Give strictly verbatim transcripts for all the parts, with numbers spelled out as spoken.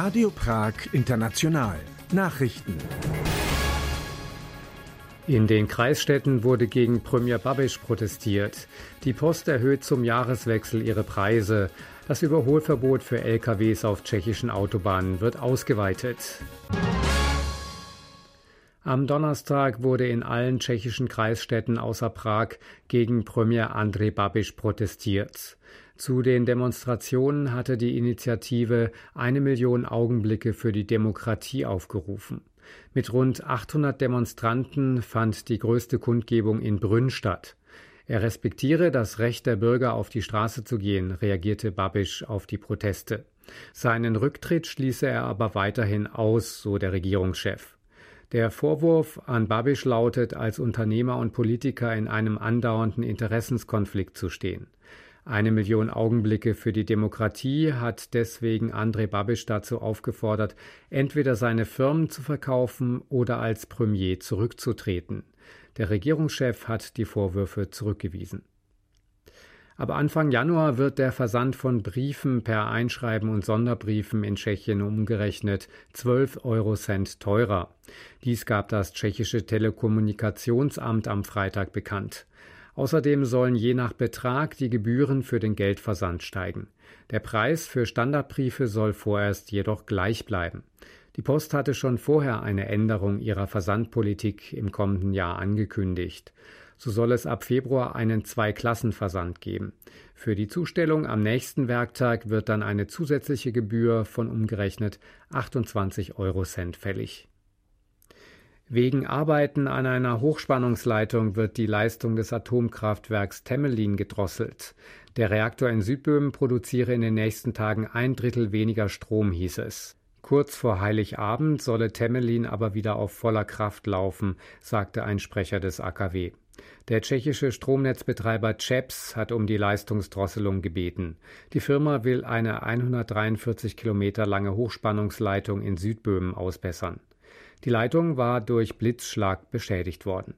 Radio Prag International. Nachrichten. In den Kreisstädten wurde gegen Premier Babiš protestiert. Die Post erhöht zum Jahreswechsel ihre Preise. Das Überholverbot für L K Ws auf tschechischen Autobahnen wird ausgeweitet. Am Donnerstag wurde in allen tschechischen Kreisstädten außer Prag gegen Premier Andrej Babiš protestiert. Zu den Demonstrationen hatte die Initiative Eine Million Augenblicke für die Demokratie aufgerufen. Mit rund achthundert Demonstranten fand die größte Kundgebung in Brünn statt. Er respektiere das Recht der Bürger, auf die Straße zu gehen, reagierte Babiš auf die Proteste. Seinen Rücktritt schließe er aber weiterhin aus, so der Regierungschef. Der Vorwurf an Babiš lautet, als Unternehmer und Politiker in einem andauernden Interessenskonflikt zu stehen. Eine Million Augenblicke für die Demokratie hat deswegen Andrej Babiš dazu aufgefordert, entweder seine Firmen zu verkaufen oder als Premier zurückzutreten. Der Regierungschef hat die Vorwürfe zurückgewiesen. Aber Anfang Januar wird der Versand von Briefen per Einschreiben und Sonderbriefen in Tschechien umgerechnet zwölf Eurocent teurer. Dies gab das tschechische Telekommunikationsamt am Freitag bekannt. Außerdem sollen je nach Betrag die Gebühren für den Geldversand steigen. Der Preis für Standardbriefe soll vorerst jedoch gleich bleiben. Die Post hatte schon vorher eine Änderung ihrer Versandpolitik im kommenden Jahr angekündigt. So soll es ab Februar einen Zweiklassenversand geben. Für die Zustellung am nächsten Werktag wird dann eine zusätzliche Gebühr von umgerechnet achtundzwanzig Eurocent fällig. Wegen Arbeiten an einer Hochspannungsleitung wird die Leistung des Atomkraftwerks Temelin gedrosselt. Der Reaktor in Südböhmen produziere in den nächsten Tagen ein Drittel weniger Strom, hieß es. Kurz vor Heiligabend solle Temelin aber wieder auf voller Kraft laufen, sagte ein Sprecher des A K W. Der tschechische Stromnetzbetreiber ČEZ hat um die Leistungsdrosselung gebeten. Die Firma will eine hundertdreiundvierzig Kilometer lange Hochspannungsleitung in Südböhmen ausbessern. Die Leitung war durch Blitzschlag beschädigt worden.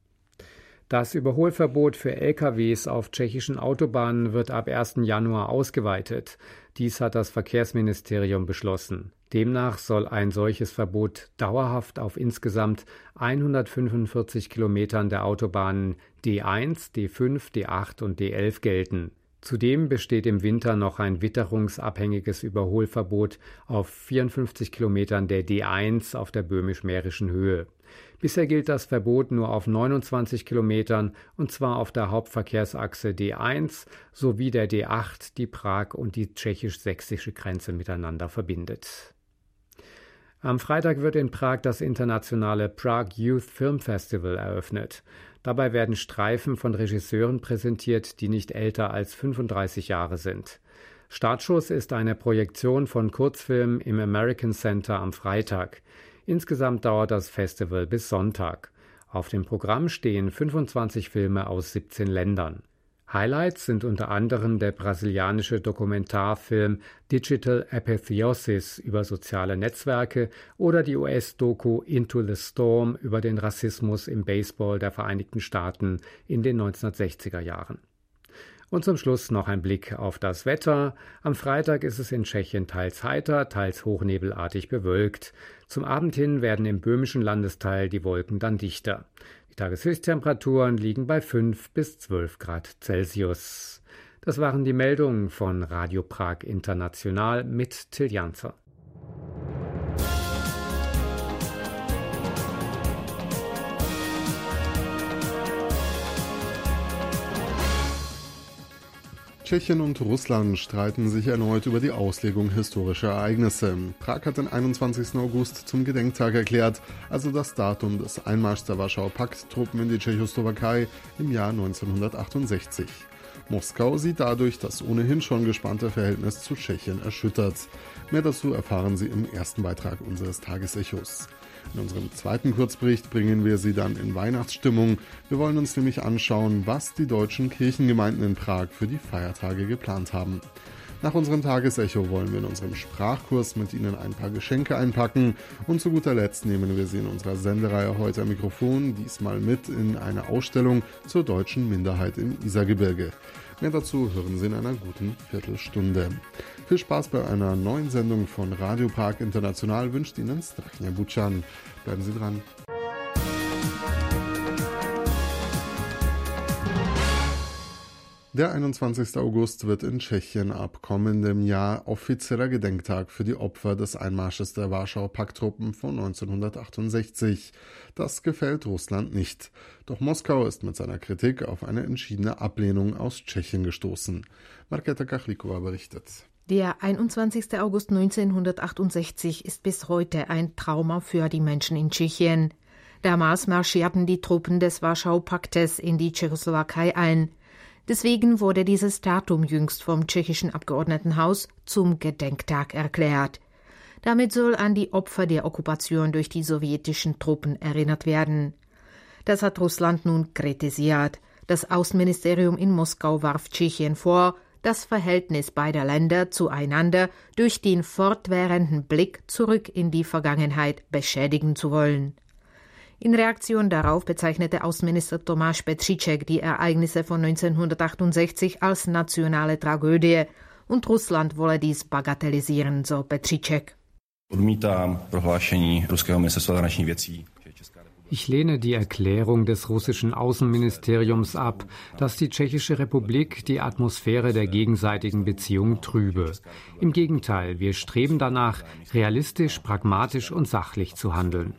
Das Überholverbot für L K Ws auf tschechischen Autobahnen wird ab ersten Januar ausgeweitet. Dies hat das Verkehrsministerium beschlossen. Demnach soll ein solches Verbot dauerhaft auf insgesamt hundertfünfundvierzig Kilometern der Autobahnen D eins, D fünf, D acht und D elf gelten. Zudem besteht im Winter noch ein witterungsabhängiges Überholverbot auf vierundfünfzig Kilometern der D eins auf der böhmisch-mährischen Höhe. Bisher gilt das Verbot nur auf neunundzwanzig Kilometern, und zwar auf der Hauptverkehrsachse D eins sowie der D acht, die Prag und die tschechisch-sächsische Grenze miteinander verbindet. Am Freitag wird in Prag das internationale Prague Youth Film Festival eröffnet. Dabei werden Streifen von Regisseuren präsentiert, die nicht älter als fünfunddreißig Jahre sind. Startschuss ist eine Projektion von Kurzfilmen im American Center am Freitag. Insgesamt dauert das Festival bis Sonntag. Auf dem Programm stehen fünfundzwanzig Filme aus siebzehn Ländern. Highlights sind unter anderem der brasilianische Dokumentarfilm Digital Apotheosis über soziale Netzwerke oder die U S-Doku Into the Storm über den Rassismus im Baseball der Vereinigten Staaten in den neunzehnhundertsechziger Jahren. Und zum Schluss noch ein Blick auf das Wetter. Am Freitag ist es in Tschechien teils heiter, teils hochnebelartig bewölkt. Zum Abend hin werden im böhmischen Landesteil die Wolken dann dichter. Die Tageshöchsttemperaturen liegen bei fünf bis zwölf Grad Celsius. Das waren die Meldungen von Radio Prag International mit Till Janzer. Tschechien und Russland streiten sich erneut über die Auslegung historischer Ereignisse. Prag hat den einundzwanzigsten August zum Gedenktag erklärt, also das Datum des Einmarschs der Warschauer Pakttruppen in die Tschechoslowakei im Jahr neunzehnhundertachtundsechzig. Moskau sieht dadurch das ohnehin schon gespannte Verhältnis zu Tschechien erschüttert. Mehr dazu erfahren Sie im ersten Beitrag unseres Tagesechos. In unserem zweiten Kurzbericht bringen wir Sie dann in Weihnachtsstimmung. Wir wollen uns nämlich anschauen, was die deutschen Kirchengemeinden in Prag für die Feiertage geplant haben. Nach unserem Tagesecho wollen wir in unserem Sprachkurs mit Ihnen ein paar Geschenke einpacken und zu guter Letzt nehmen wir Sie in unserer Sendereihe heute am Mikrofon, diesmal mit in eine Ausstellung zur deutschen Minderheit im Isergebirge. Mehr dazu hören Sie in einer guten Viertelstunde. Viel Spaß bei einer neuen Sendung von Radio Prag International wünscht Ihnen Strachnia Buchan. Bleiben Sie dran. Der einundzwanzigste August wird in Tschechien ab kommendem Jahr offizieller Gedenktag für die Opfer des Einmarsches der Warschauer-Pakttruppen von neunzehnhundertachtundsechzig. Das gefällt Russland nicht. Doch Moskau ist mit seiner Kritik auf eine entschiedene Ablehnung aus Tschechien gestoßen. Markéta Kachlikova berichtet. Der einundzwanzigste August neunzehnhundertachtundsechzig ist bis heute ein Trauma für die Menschen in Tschechien. Damals marschierten die Truppen des Warschau-Paktes in die Tschechoslowakei ein. Deswegen wurde dieses Datum jüngst vom tschechischen Abgeordnetenhaus zum Gedenktag erklärt. Damit soll an die Opfer der Okkupation durch die sowjetischen Truppen erinnert werden. Das hat Russland nun kritisiert. Das Außenministerium in Moskau warf Tschechien vor, das Verhältnis beider Länder zueinander durch den fortwährenden Blick zurück in die Vergangenheit beschädigen zu wollen. In Reaktion darauf bezeichnete Außenminister Tomáš Petříček die Ereignisse von neunzehnhundertachtundsechzig als nationale Tragödie und Russland wolle dies bagatellisieren, so Petříček. Ich lehne die Erklärung des russischen Außenministeriums ab, dass die Tschechische Republik die Atmosphäre der gegenseitigen Beziehung trübe. Im Gegenteil, wir streben danach, realistisch, pragmatisch und sachlich zu handeln.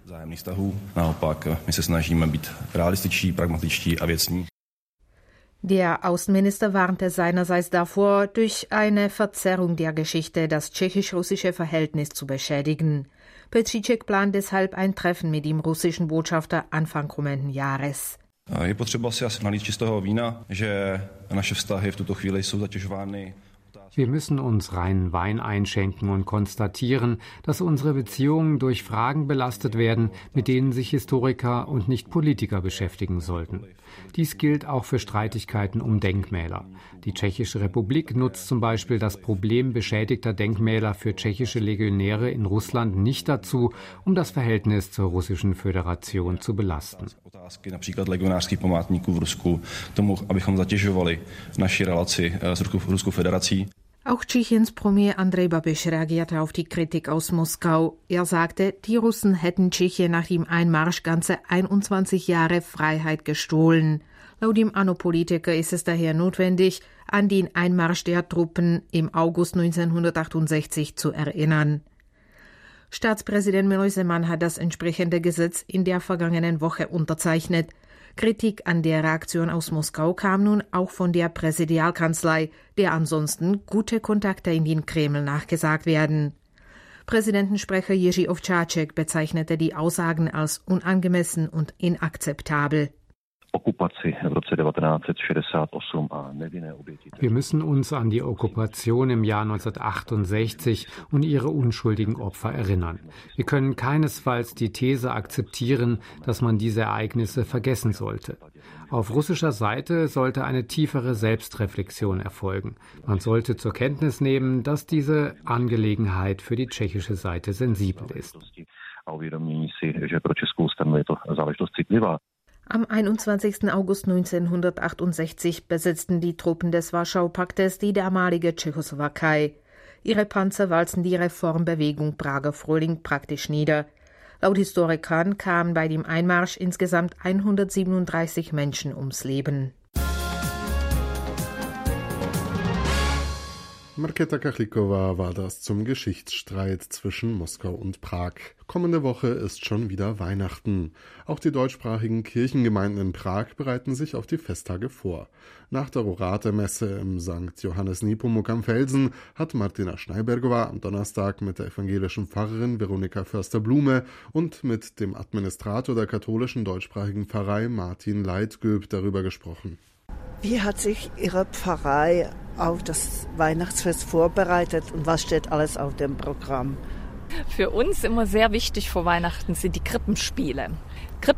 Der Außenminister warnte seinerseits davor, durch eine Verzerrung der Geschichte das tschechisch-russische Verhältnis zu beschädigen. Petříček plant deshalb ein Treffen mit dem russischen Botschafter Anfang kommenden Jahres. Je potřeba si asi nalít čistého vína, že naše vztahy v tuto chvíli jsou zatěžovány. Wir müssen uns reinen Wein einschenken und konstatieren, dass unsere Beziehungen durch Fragen belastet werden, mit denen sich Historiker und nicht Politiker beschäftigen sollten. Dies gilt auch für Streitigkeiten um Denkmäler. Die Tschechische Republik nutzt zum Beispiel das Problem beschädigter Denkmäler für tschechische Legionäre in Russland nicht dazu, um das Verhältnis zur Russischen Föderation zu belasten. Například legionářských památníků v Rusku, tomu, abychom zatěžovali naši relaci s Ruskou federací. Auch Tschechiens Premier Andrej Babiš reagierte auf die Kritik aus Moskau. Er sagte, die Russen hätten Tschechien nach dem Einmarsch ganze einundzwanzig Jahre Freiheit gestohlen. Laut dem Anno-Politiker ist es daher notwendig, an den Einmarsch der Truppen im August neunzehnhundertachtundsechzig zu erinnern. Staatspräsident Miloš Zeman hat das entsprechende Gesetz in der vergangenen Woche unterzeichnet. Kritik an der Reaktion aus Moskau kam nun auch von der Präsidialkanzlei, der ansonsten gute Kontakte in den Kreml nachgesagt werden. Präsidentensprecher Jiří Ovčáček bezeichnete die Aussagen als unangemessen und inakzeptabel. Wir müssen uns an die Okkupation im Jahr neunzehnhundertachtundsechzig und ihre unschuldigen Opfer erinnern. Wir können keinesfalls die These akzeptieren, dass man diese Ereignisse vergessen sollte. Auf russischer Seite sollte eine tiefere Selbstreflexion erfolgen. Man sollte zur Kenntnis nehmen, dass diese Angelegenheit für die tschechische Seite sensibel ist. Am einundzwanzigsten August neunzehnhundertachtundsechzig besetzten die Truppen des Warschau-Paktes die damalige Tschechoslowakei. Ihre Panzer walzen die Reformbewegung Prager Frühling praktisch nieder. Laut Historikern kamen bei dem Einmarsch insgesamt hundertsiebenunddreißig Menschen ums Leben. Markéta Kachlikova war das zum Geschichtsstreit zwischen Moskau und Prag. Kommende Woche ist schon wieder Weihnachten. Auch die deutschsprachigen Kirchengemeinden in Prag bereiten sich auf die Festtage vor. Nach der Rorate-Messe im Sankt Johannes Nepomuk am Felsen hat Martina Schneibergova am Donnerstag mit der evangelischen Pfarrerin Veronika Förster-Blume und mit dem Administrator der katholischen deutschsprachigen Pfarrei Martin Leitgöb darüber gesprochen. Wie hat sich Ihre Pfarrei auf das Weihnachtsfest vorbereitet und was steht alles auf dem Programm? Für uns immer sehr wichtig vor Weihnachten sind die Krippenspiele.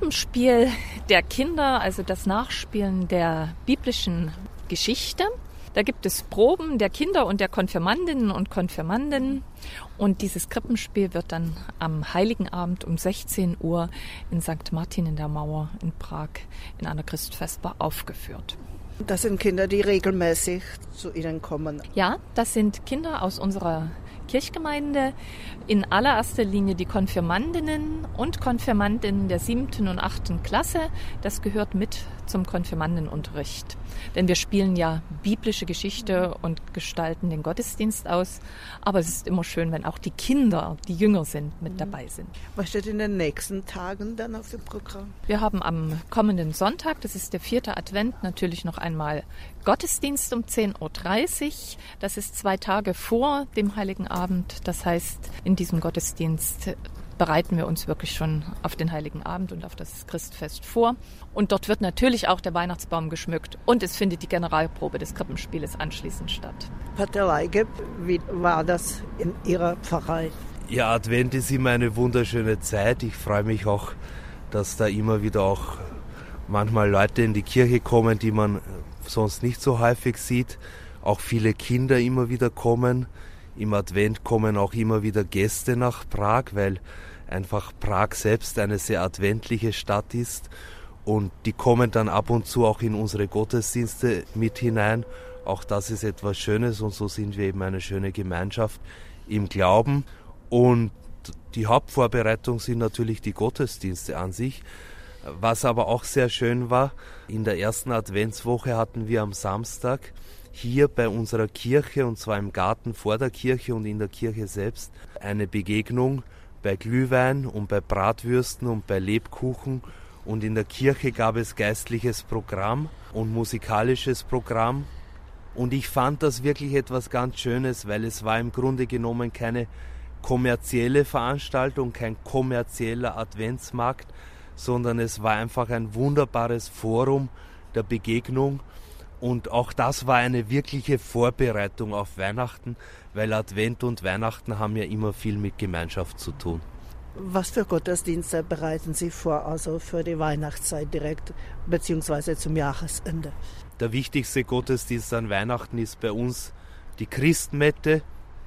Krippenspiel der Kinder, also das Nachspielen der biblischen Geschichte. Da gibt es Proben der Kinder und der Konfirmandinnen und Konfirmanden. Und dieses Krippenspiel wird dann am Heiligen Abend um sechzehn Uhr in Sankt Martin in der Mauer in Prag in einer Christfestbar aufgeführt. Das sind Kinder, die regelmäßig zu Ihnen kommen. Ja, das sind Kinder aus unserer Kirchgemeinde, in allererster Linie die Konfirmandinnen und Konfirmandinnen der siebten und achten Klasse. Das gehört mit zum Konfirmandenunterricht. Denn wir spielen ja biblische Geschichte und gestalten den Gottesdienst aus. Aber es ist immer schön, wenn auch die Kinder, die jünger sind, mit dabei sind. Was steht in den nächsten Tagen dann auf dem Programm? Wir haben am kommenden Sonntag, das ist der vierte Advent, natürlich noch einmal Gottesdienst um zehn Uhr dreißig. Das ist zwei Tage vor dem Heiligen Abend. Das heißt, in diesem Gottesdienst bereiten wir uns wirklich schon auf den Heiligen Abend und auf das Christfest vor. Und dort wird natürlich auch der Weihnachtsbaum geschmückt. Und es findet die Generalprobe des Krippenspieles anschließend statt. Pater Leige, wie war das in Ihrer Pfarrei? Ja, Advent ist immer eine wunderschöne Zeit. Ich freue mich auch, dass da immer wieder auch manchmal Leute in die Kirche kommen, die man sonst nicht so häufig sieht. Auch viele Kinder immer wieder kommen. Im Advent kommen auch immer wieder Gäste nach Prag, weil einfach Prag selbst eine sehr adventliche Stadt ist. Und die kommen dann ab und zu auch in unsere Gottesdienste mit hinein. Auch das ist etwas Schönes und so sind wir eben eine schöne Gemeinschaft im Glauben. Und die Hauptvorbereitung sind natürlich die Gottesdienste an sich. Was aber auch sehr schön war, in der ersten Adventswoche hatten wir am Samstag hier bei unserer Kirche, und zwar im Garten vor der Kirche und in der Kirche selbst, eine Begegnung bei Glühwein und bei Bratwürsten und bei Lebkuchen. Und in der Kirche gab es geistliches Programm und musikalisches Programm. Und ich fand das wirklich etwas ganz Schönes, weil es war im Grunde genommen keine kommerzielle Veranstaltung, kein kommerzieller Adventsmarkt, sondern es war einfach ein wunderbares Forum der Begegnung. Und auch das war eine wirkliche Vorbereitung auf Weihnachten, weil Advent und Weihnachten haben ja immer viel mit Gemeinschaft zu tun. Was für Gottesdienste bereiten Sie vor, also für die Weihnachtszeit direkt, beziehungsweise zum Jahresende? Der wichtigste Gottesdienst an Weihnachten ist bei uns die Christmette.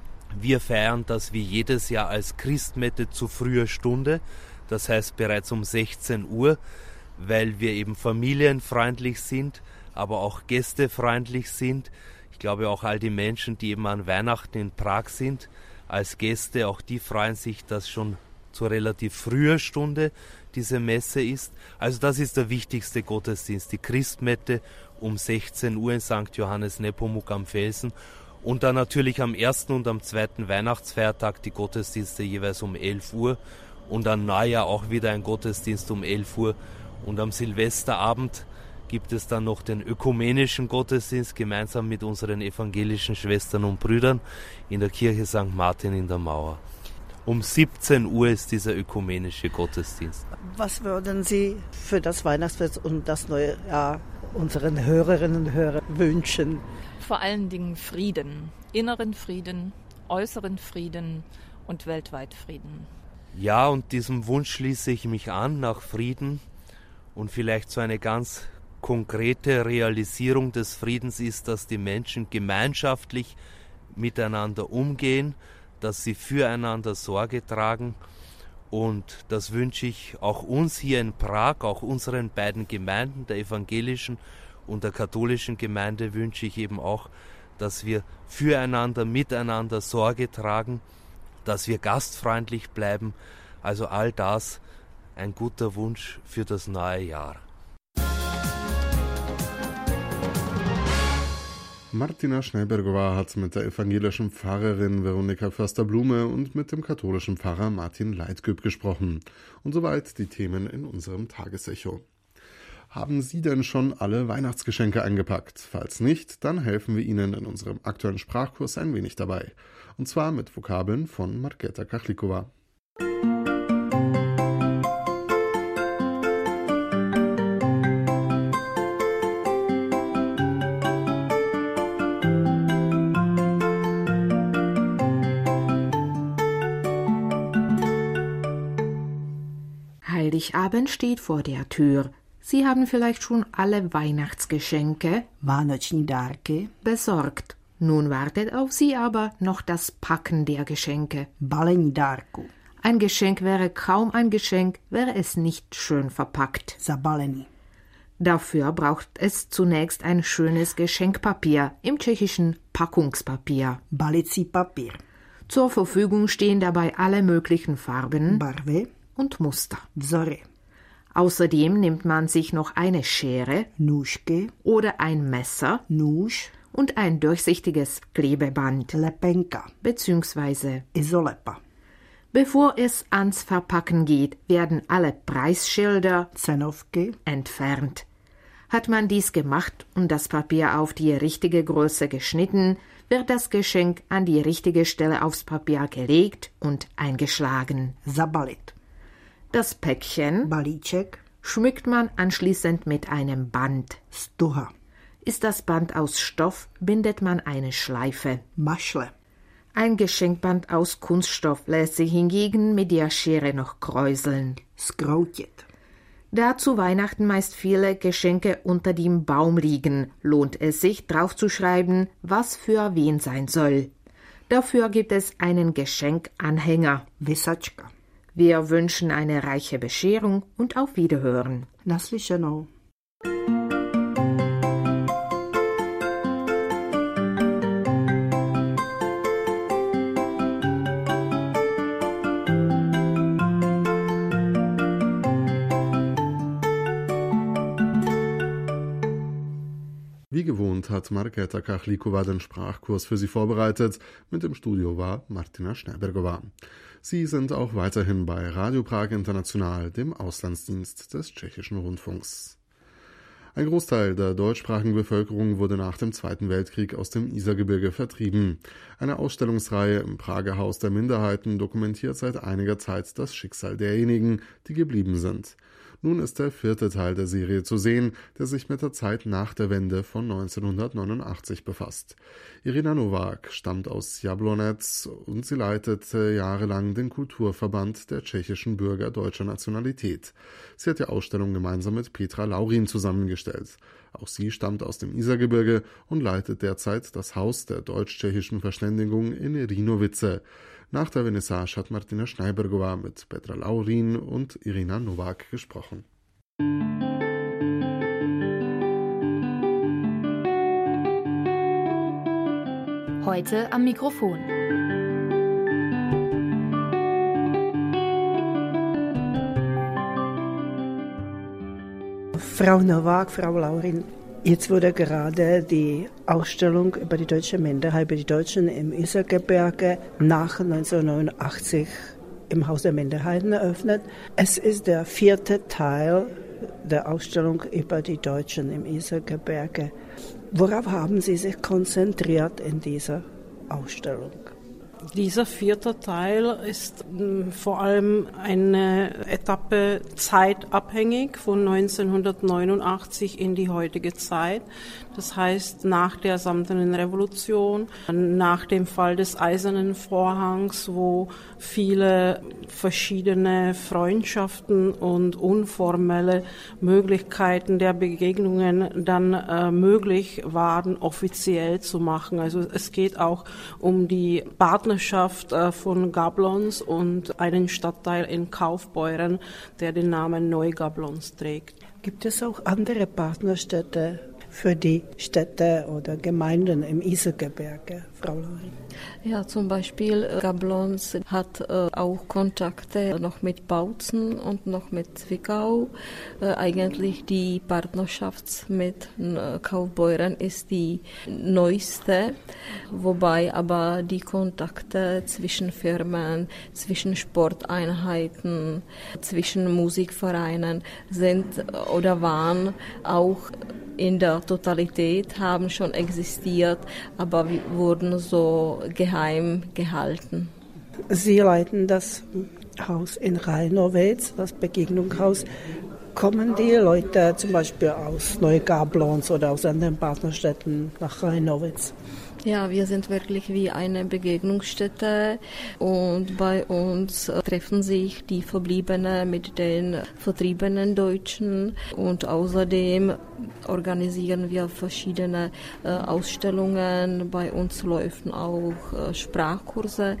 Wir feiern das wie jedes Jahr als Christmette zu früher Stunde, das heißt bereits um sechzehn Uhr, weil wir eben familienfreundlich sind, aber auch gästefreundlich sind. Ich glaube auch all die Menschen, die eben an Weihnachten in Prag sind, als Gäste, auch die freuen sich, dass schon zu relativ früher Stunde diese Messe ist. Also das ist der wichtigste Gottesdienst, die Christmette um sechzehn Uhr in Sankt Johannes Nepomuk am Felsen. Und dann natürlich am ersten und am zweiten Weihnachtsfeiertag die Gottesdienste jeweils um elf Uhr und an Neujahr auch wieder ein Gottesdienst um elf Uhr. Und am Silvesterabend gibt es dann noch den ökumenischen Gottesdienst gemeinsam mit unseren evangelischen Schwestern und Brüdern in der Kirche Sankt Martin in der Mauer. Um siebzehn Uhr ist dieser ökumenische Gottesdienst. Was würden Sie für das Weihnachtsfest und das neue Jahr unseren Hörerinnen und Hörern wünschen? Vor allen Dingen Frieden, inneren Frieden, äußeren Frieden und weltweit Frieden. Ja, und diesem Wunsch schließe ich mich an nach Frieden. Und vielleicht so eine ganz konkrete Realisierung des Friedens ist, dass die Menschen gemeinschaftlich miteinander umgehen, dass sie füreinander Sorge tragen. Und das wünsche ich auch uns hier in Prag, auch unseren beiden Gemeinden, der evangelischen und der katholischen Gemeinde, wünsche ich eben auch, dass wir füreinander, miteinander Sorge tragen, dass wir gastfreundlich bleiben. Also all das ein guter Wunsch für das neue Jahr. Martina Schnellbergova hat mit der evangelischen Pfarrerin Veronika Förster-Blume und mit dem katholischen Pfarrer Martin Leitgeb gesprochen. Und soweit die Themen in unserem Tagesecho. Haben Sie denn schon alle Weihnachtsgeschenke eingepackt? Falls nicht, dann helfen wir Ihnen in unserem aktuellen Sprachkurs ein wenig dabei. Und zwar mit Vokabeln von Markéta Kachlikova. Heiligabend steht vor der Tür. Sie haben vielleicht schon alle Weihnachtsgeschenke Vánoční dárky besorgt. Nun wartet auf Sie aber noch das Packen der Geschenke. Balení dárku. Ein Geschenk wäre kaum ein Geschenk, wäre es nicht schön verpackt. Zabalený. Dafür braucht es zunächst ein schönes Geschenkpapier, im Tschechischen Packungspapier. Balicí papír. Zur Verfügung stehen dabei alle möglichen Farben Barvy und Muster. Vzory. Außerdem nimmt man sich noch eine Schere Nůžky. oder ein Messer Nůž. und ein durchsichtiges Klebeband Lepenka. bzw. Izolepa. Bevor es ans Verpacken geht, werden alle Preisschilder Cenovky. entfernt. Hat man dies gemacht und das Papier auf die richtige Größe geschnitten, wird das Geschenk an die richtige Stelle aufs Papier gelegt und eingeschlagen. Zabalit. Das Päckchen Balíček. schmückt man anschließend mit einem Band. Stuha. Ist das Band aus Stoff, bindet man eine Schleife. Mašle. Ein Geschenkband aus Kunststoff lässt sich hingegen mit der Schere noch kräuseln. Skroutit. Da zu Weihnachten meist viele Geschenke unter dem Baum liegen, lohnt es sich, draufzuschreiben, was für wen sein soll. Dafür gibt es einen Geschenkanhänger. Vysačka. Wir wünschen eine reiche Bescherung und auf Wiederhören. Naslyšenou. Wie gewohnt hat Markéta Kachlíková den Sprachkurs für Sie vorbereitet. Mit im Studio war Martina Schneibergová. Sie sind auch weiterhin bei Radio Prag International, dem Auslandsdienst des tschechischen Rundfunks. Ein Großteil der deutschsprachigen Bevölkerung wurde nach dem Zweiten Weltkrieg aus dem Isergebirge vertrieben. Eine Ausstellungsreihe im Prager Haus der Minderheiten dokumentiert seit einiger Zeit das Schicksal derjenigen, die geblieben sind. Nun ist der vierte Teil der Serie zu sehen, der sich mit der Zeit nach der Wende von neunzehnhundertneunundachtzig befasst. Irina Nowak stammt aus Jablonec und sie leitete jahrelang den Kulturverband der tschechischen Bürger deutscher Nationalität. Sie hat die Ausstellung gemeinsam mit Petra Laurin zusammengestellt. Auch sie stammt aus dem Isergebirge und leitet derzeit das Haus der deutsch-tschechischen Verständigung in Rinovice. Nach der Vernissage hat Martina Schneibergová mit Petra Laurin und Irina Nowak gesprochen. Heute am Mikrofon Frau Nowak, Frau Laurin. Jetzt wurde gerade die Ausstellung über die deutsche Minderheit, über die Deutschen im Isergebirge nach neunzehnhundertneunundachtzig im Haus der Minderheiten eröffnet. Es ist der vierte Teil der Ausstellung über die Deutschen im Isergebirge. Worauf haben Sie sich konzentriert in dieser Ausstellung? Dieser vierte Teil ist mh, vor allem eine Etappe zeitabhängig von neunzehnhundertneunundachtzig in die heutige Zeit. Das heißt, nach der Samtenen Revolution, nach dem Fall des Eisernen Vorhangs, wo viele verschiedene Freundschaften und unformelle Möglichkeiten der Begegnungen dann äh, möglich waren, offiziell zu machen. Also es geht auch um die Partnerschaft äh, von Gablons und einen Stadtteil in Kaufbeuren, der den Namen Neugablons trägt. Gibt es auch andere Partnerstädte für die Städte oder Gemeinden im Isergebirge, Frau Laurin? Ja, zum Beispiel Gablons hat äh, auch Kontakte noch mit Bautzen und noch mit Zwickau. Äh, eigentlich die Partnerschaft mit äh, Kaufbeuren ist die neueste, wobei aber die Kontakte zwischen Firmen, zwischen Sporteinheiten, zwischen Musikvereinen sind oder waren auch in der Totalität, haben schon existiert, aber wurden so geheim gehalten. Sie leiten das Haus in Reinowitz, das Begegnungshaus. Kommen die Leute zum Beispiel aus Neugablons oder aus anderen Partnerstädten nach Reinowitz? Ja, wir sind wirklich wie eine Begegnungsstätte und bei uns treffen sich die Verbliebenen mit den vertriebenen Deutschen und außerdem organisieren wir verschiedene äh, Ausstellungen. Bei uns laufen auch äh, Sprachkurse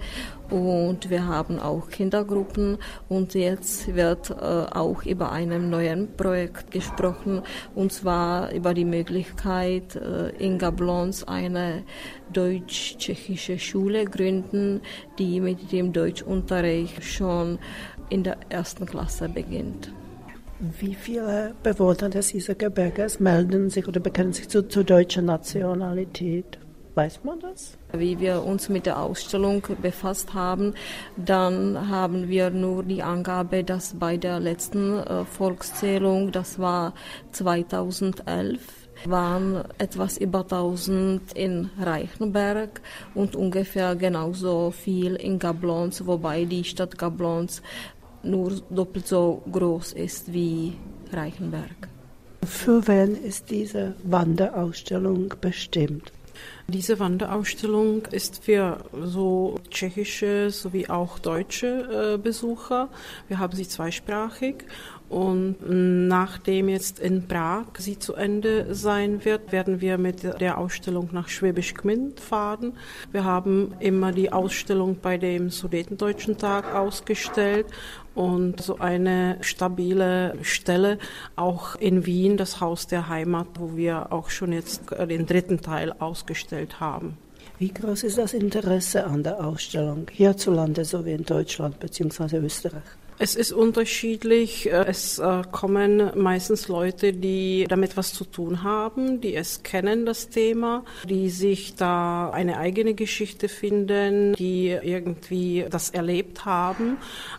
und wir haben auch Kindergruppen und jetzt wird äh, auch über einem neuen Projekt gesprochen und zwar über die Möglichkeit, äh, in Gablons eine deutsch-tschechische Schule gründen, die mit dem Deutschunterricht schon in der ersten Klasse beginnt. Wie viele Bewohner des Isergebirges melden sich oder bekennen sich zu, zur deutschen Nationalität? Weiß man das? Wie wir uns mit der Ausstellung befasst haben, dann haben wir nur die Angabe, dass bei der letzten äh, Volkszählung, das war zweitausendelf, waren etwas über tausend in Reichenberg und ungefähr genauso viel in Gablons, wobei die Stadt Gablons nur doppelt so groß ist wie Reichenberg. Für wen ist diese Wanderausstellung bestimmt? Diese Wanderausstellung ist für so tschechische sowie auch deutsche äh, Besucher. Wir haben sie zweisprachig. Und nachdem jetzt in Prag sie zu Ende sein wird, werden wir mit der Ausstellung nach Schwäbisch Gmünd fahren. Wir haben immer die Ausstellung bei dem Sudetendeutschen Tag ausgestellt und so eine stabile Stelle auch in Wien, das Haus der Heimat, wo wir auch schon jetzt den dritten Teil ausgestellt haben. Wie groß ist das Interesse an der Ausstellung hierzulande sowie in Deutschland bzw. Österreich? Es ist unterschiedlich. Es kommen meistens Leute, die damit was zu tun haben, die es kennen, das Thema, die sich da eine eigene Geschichte finden, die irgendwie das erlebt haben.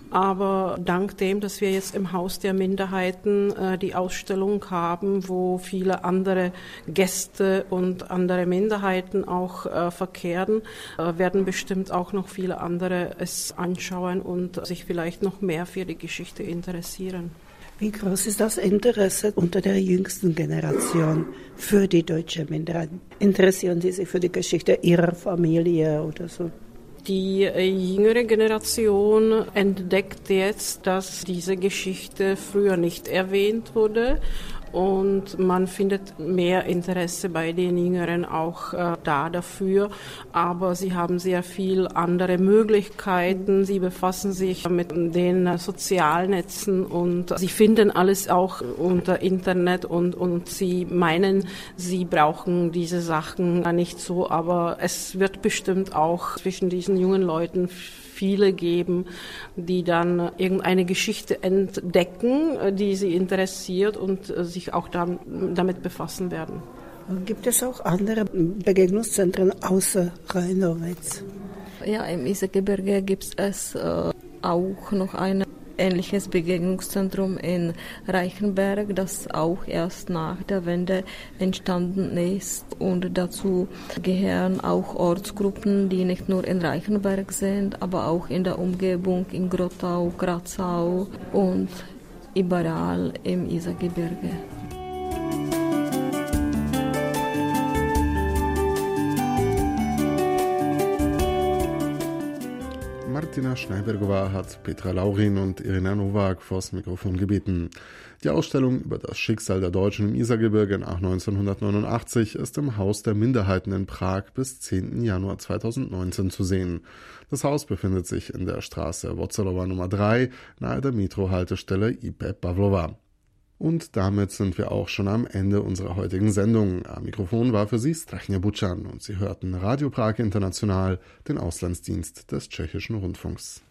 Aber dank dem, dass wir jetzt im Haus der Minderheiten die Ausstellung haben, wo viele andere Gäste und andere Minderheiten auch verkehren, werden bestimmt auch noch viele andere es anschauen und sich vielleicht noch mehr für die Geschichte interessieren. Wie groß ist das Interesse unter der jüngsten Generation für die deutsche Minderheit? Interessieren Sie sich für die Geschichte Ihrer Familie oder so? Die jüngere Generation entdeckt jetzt, dass diese Geschichte früher nicht erwähnt wurde. Und man findet mehr Interesse bei den Jüngeren auch äh, da dafür. Aber sie haben sehr viel andere Möglichkeiten. Sie befassen sich mit den Sozialnetzen und sie finden alles auch unter Internet und, und sie meinen, sie brauchen diese Sachen nicht so. Aber es wird bestimmt auch zwischen diesen jungen Leuten viele geben, die dann irgendeine Geschichte entdecken, die sie interessiert und sich auch damit befassen werden. Gibt es auch andere Begegnungszentren außer Rheinowitz? Ja, im Isergebirge gibt es äh, auch noch ein ähnliches Begegnungszentrum in Reichenberg, das auch erst nach der Wende entstanden ist. Und dazu gehören auch Ortsgruppen, die nicht nur in Reichenberg sind, aber auch in der Umgebung, in Grottau, Grazau und überall im Isergebirge. Martina Schneibergova hat Petra Laurin und Irina Nowak vors Mikrofon gebeten. Die Ausstellung über das Schicksal der Deutschen im Isergebirge nach neunzehnhundertneunundachtzig ist im Haus der Minderheiten in Prag bis zehnten Januar zweitausendneunzehn zu sehen. Das Haus befindet sich in der Straße Wozelowa Nummer drei, nahe der Metro-Haltestelle I P Pavlova. Und damit sind wir auch schon am Ende unserer heutigen Sendung. Am Mikrofon war für Sie Strachnia Bučan und Sie hörten Radio Prag International, den Auslandsdienst des Tschechischen Rundfunks.